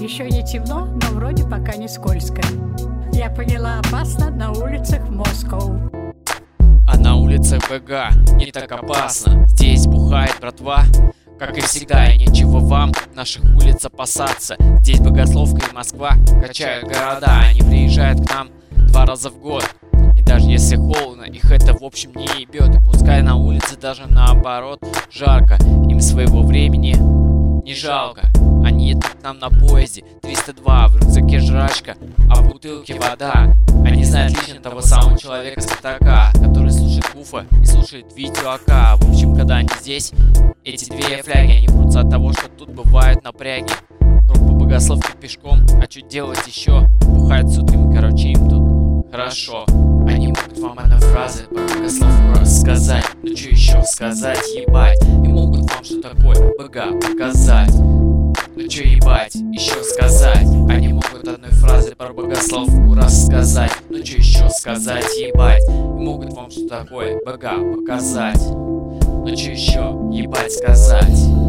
Еще не темно, но вроде пока не скользко. Я поняла, опасно на улицах Москвы. А на улицах БГ не так опасно. Здесь бухает братва, как и всегда, и нечего вам наших улиц опасаться. Здесь Богословка и Москва качают города. Они приезжают к нам 2 раза в год. И даже если холодно, их это в общем не ебет. И пускай на улице даже наоборот жарко, им своего времени не жалко. Они едут к нам на поезде 302, в рюкзаке жрачка, а в бутылке вода. Они знают лично того самого человека с пятака, который слушает Гуфа и слушает Витю АК. В общем, когда они здесь, эти две фляги, они прутся от того, что тут бывают напряги. Круг по Богословке пешком, а что делать еще? Бухают сутками, короче, им тут хорошо. Они могут вам одной фразы по Богословку рассказать. Ну что еще сказать, ебать? И могут вам что такое БГ показать. Ну чё ебать, еще сказать? Они могут одной фразой про Богословку рассказать. Ну чё еще сказать, ебать? И могут вам что такое БГ показать. Ну чё еще ебать сказать?